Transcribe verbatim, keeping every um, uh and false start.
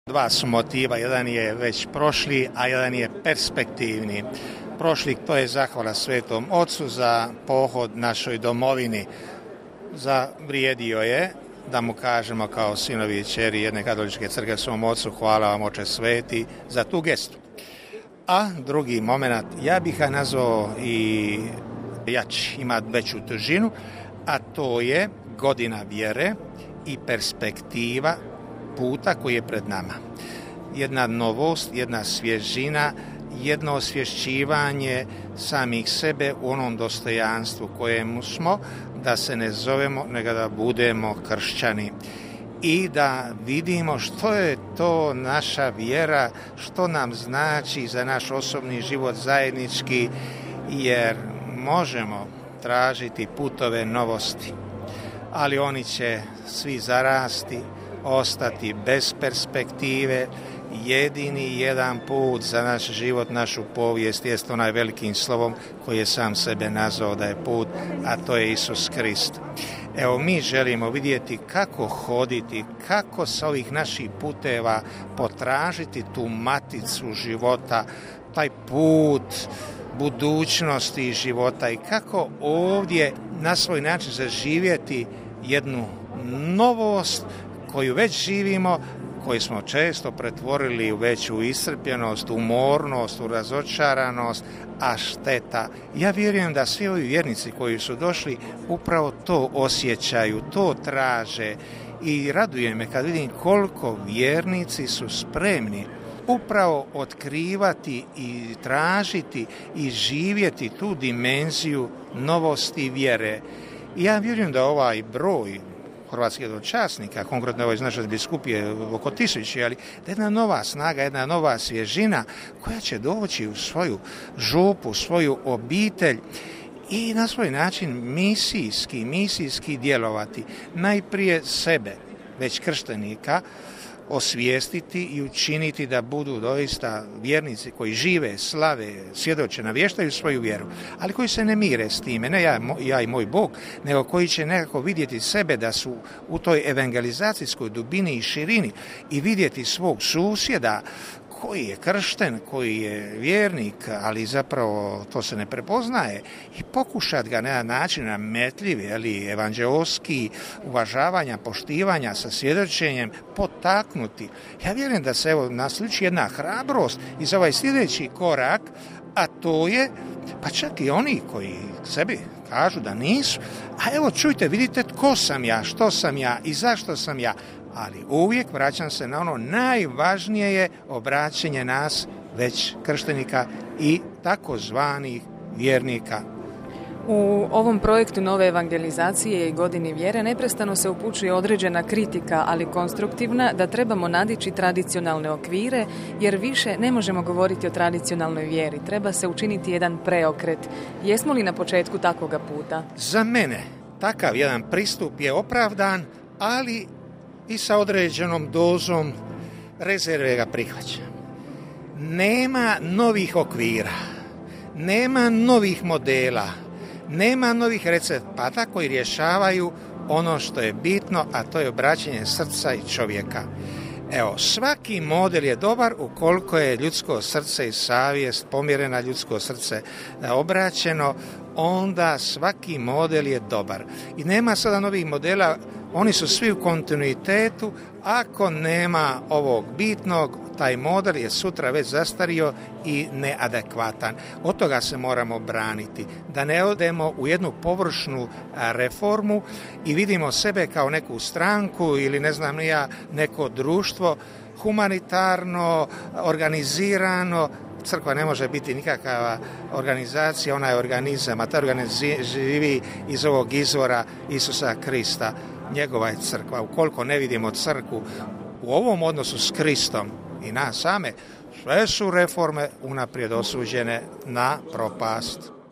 Dva su motiva, jedan je već prošli, a jedan je perspektivni. Prošli, to je zahvala Svetom Ocu za pohod našoj domovini. Zavrijedio je da mu kažemo kao sinovi i kćeri jedne katoličke crkve svom Ocu, hvala vam Oče Sveti za tu gestu. A drugi moment, ja bih ga nazvao i jači, ima veću težinu, a to je godina vjere i perspektiva puta koji je pred nama. Jedna novost, jedna svježina, jedno osvješćivanje samih sebe u onom dostojanstvu kojemu smo, da se ne zovemo, nego da budemo kršćani. I da vidimo što je to naša vjera, što nam znači za naš osobni život zajednički, jer možemo tražiti putove novosti, ali oni će svi zarasti, ostati bez perspektive. Jedini jedan put za naš život, našu povijest jest onaj velikim slovom koji je sam sebe nazvao da je put, a to je Isus Krist. Evo, mi želimo vidjeti kako hoditi, kako sa ovih naših puteva potražiti tu maticu života, taj put budućnosti života i kako ovdje na svoj način zaživjeti jednu novost koju već živimo, koju smo često pretvorili u veću iscrpljenost, umornost, u razočaranost, a šteta. Ja vjerujem da svi ovi vjernici koji su došli upravo to osjećaju, to traže i raduje me kad vidim koliko vjernici su spremni upravo otkrivati i tražiti i živjeti tu dimenziju novosti vjere. I ja vjerujem da ovaj broj hrvatskih dočasnika, konkretno ovo iz naše biskupije oko tisući, ali da jedna nova snaga, jedna nova svježina koja će doći u svoju župu, svoju obitelj i na svoj način misijski, misijski djelovati. Najprije sebe, već krštenika, osvijestiti i učiniti da budu doista vjernici koji žive, slave, svjedoče, navještaju svoju vjeru, ali koji se ne mire s time, ne ja, ja i moj Bog, nego koji će nekako vidjeti sebe da su u toj evangelizacijskoj dubini i širini i vidjeti svog susjeda koji je kršten, koji je vjernik, ali zapravo to se ne prepoznaje i pokušati ga na jedan način nametljiv, ali evanđeoski, uvažavanja, poštivanja sa svjedočenjem potaknuti. Ja vjerujem da se evo nasliči jedna hrabrost i za ovaj sljedeći korak, a to je, pa čak i oni koji sebi kažu da nisu, a evo čujte, vidite tko sam ja, što sam ja i zašto sam ja. Ali uvijek vraćam se na ono najvažnije je obraćanje nas već krštenika i takozvanih vjernika. U ovom projektu nove evangelizacije i godini vjere neprestano se upućuje određena kritika, ali konstruktivna, da trebamo nadići tradicionalne okvire, jer više ne možemo govoriti o tradicionalnoj vjeri. Treba se učiniti jedan preokret. Jesmo li na početku takvoga puta? Za mene takav jedan pristup je opravdan, ali i sa određenom dozom rezerve ga prihvaća. Nema novih okvira, nema novih modela, nema novih recepata koji rješavaju ono što je bitno, a to je obraćanje srca i čovjeka. Evo, svaki model je dobar ukoliko je ljudsko srce i savjest, pomjerena ljudsko srce obraćeno, onda svaki model je dobar. I nema sada novih modela, oni su svi u kontinuitetu. Ako nema ovog bitnog, taj model je sutra već zastario i neadekvatan. Od toga se moramo braniti, da ne odemo u jednu površnu reformu i vidimo sebe kao neku stranku ili ne znam ni ja, neko društvo humanitarno, organizirano. Crkva ne može biti nikakva organizacija, ona je organizam, a ta organizacija živi iz ovog izvora Isusa Krista. Njegova je crkva. Ukoliko ne vidimo crkvu u ovom odnosu s Kristom i nas same, sve su reforme unaprijed osuđene na propast.